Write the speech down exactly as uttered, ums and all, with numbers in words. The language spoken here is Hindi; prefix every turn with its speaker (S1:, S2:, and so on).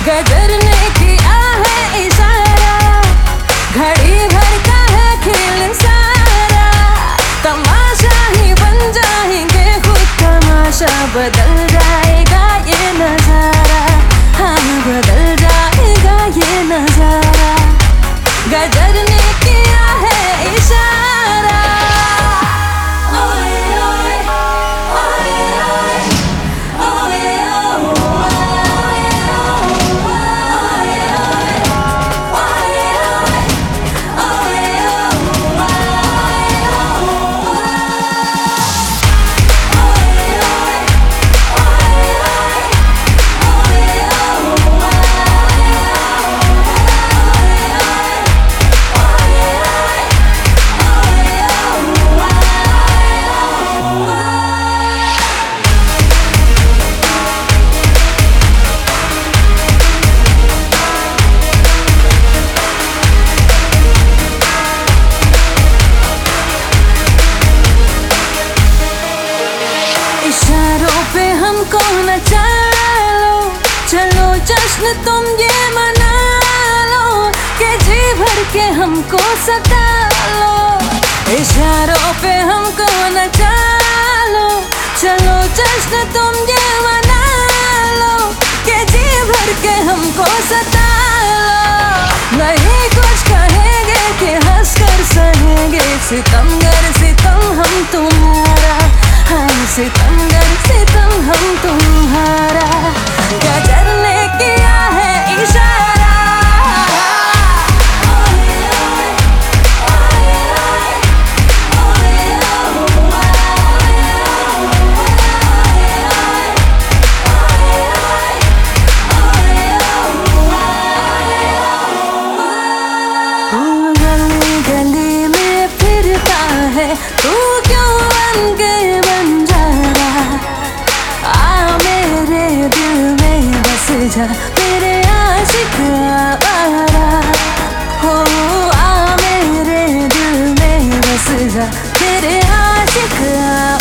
S1: गदर ने किया है इशारा, घड़ी भर का है खेल सारा। तमाशा ही बन जाएंगे खुद तमाशा, बदल जाएगा ये नजारा, हाँ बदल जाएगा ये नजारा। गदर ने किया है इशारा। इशारों पे हमको नचा लो, चलो जश्न तुम ये मना लो, कि जी भर के हमको सता लो। इशारों पे हमको नचा लो, चलो जश्न तुम ये मना लो, कि जी भर के हमको सता लो। नहीं कुछ कहेंगे कि हंस कर सहेंगे, सितमगर सितम हम तुम्हारा, हाँ सितमगर सितम हम तुम्हारा। गदर ने किया है इशारा। तू गली गली में फिरता है, तू क्यों बन के बन जा रहा। आ मेरे दिल में बस जा, मेरे आशिक आवारा हो। आ मेरे दिल में बस जा, मेरे आशिक आवारा।